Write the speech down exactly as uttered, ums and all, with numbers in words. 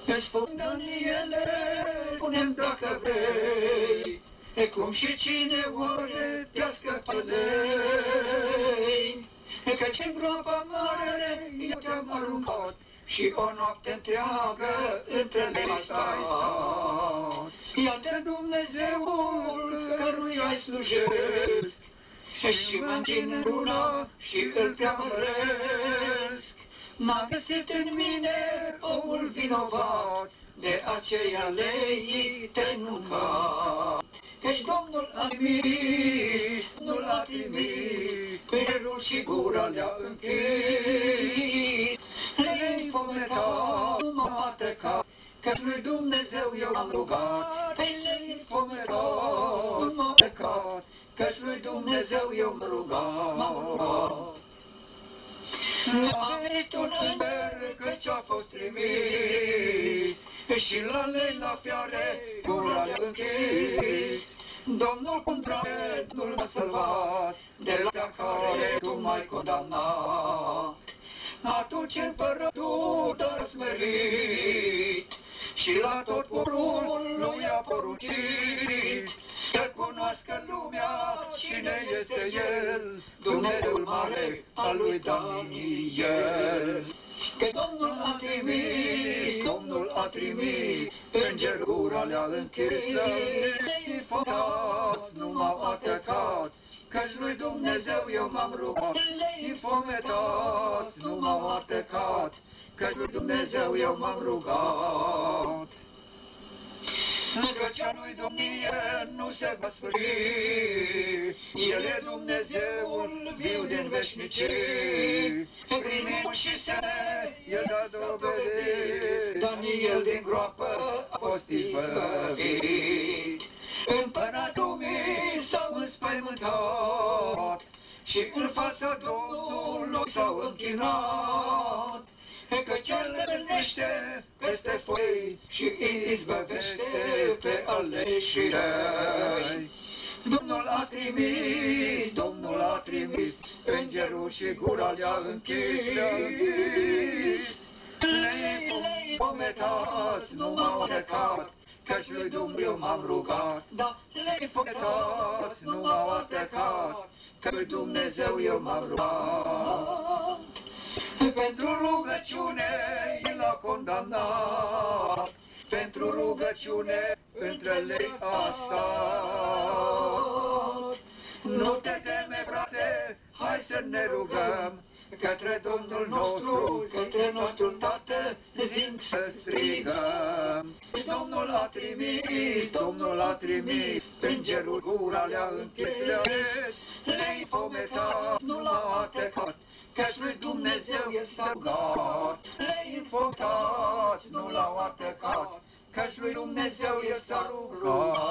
Îți spun, Daniele, spune-mi dacă vrei, e cum și cine ori te-a scăpat lei, căci-n groapa mare eu te-am aruncat și o noapte întreagă între lei ai stat. Iată Dumnezeul căruia-i slujesc și mă închin în luna și îl preamăresc. N-a găsit în mine omul vinovat, de aceea lei te-ai nuncat. Căci Domnul a trimis, nu l-a trimis, cerul și gura le-a închis. Le-i fometat, nu m-am atecat, căci lui Dumnezeu eu am rugat. Le-i fometat, nu m-am atecat, căci lui Dumnezeu eu m-am rugat. M-am rugat. A venit un înger căci a fost trimis, și la lei la fiare gura le-a închis. Domnul cum dragul m-a salvat, de la care tu m-ai condamnat. Atunci împăratul te-a smerit, și la tot poporul lui a poruncit, să cunoască lumea cine este El, Dumnezeul mare al lui Daniel. Că Domnul a trimis, Domnul a trimis, înger gura le-a închis. Le-i fometați, nu m-au atacat, căci lui Dumnezeu eu m-am rugat. Le-i fometați, nu m-au atacat, căci lui Dumnezeu eu m-am rugat. Căci a lui Domnie nu se va sfârși, El e Dumnezeul viu din veșnicii. Primim și se, El a dovedit, Daniel din groapă a fost izbăvit. Împăratul lumii s-au înspăimântat și în fața Domnului s-au închinat. Că cel întâlnește peste foi și izbăvește pe aleșii răi. Domnul a trimis, Domnul a trimis, îngerul și gura le-a închis. Le-i fometați, nu m-au atecat, căci lui Dumnezeu m-am rugat. Da, le-i fometați, nu m-au atecat, că lui Dumnezeu eu m-am rugat. Pentru rugăciune El a condamnat, pentru rugăciune între lei a stat. Nu te teme, frate, hai să ne rugăm către Domnul nostru, către nostru Tată, zic să strigăm. Domnul a trimis, Domnul a trimis, îngerul gura le-a închis. Le-i fometat, nu l-a atecat, căci lui Dumnezeu El s-a rugat. Le-i fometat, nu l-au atecat, căci lui Dumnezeu El s-a rugat.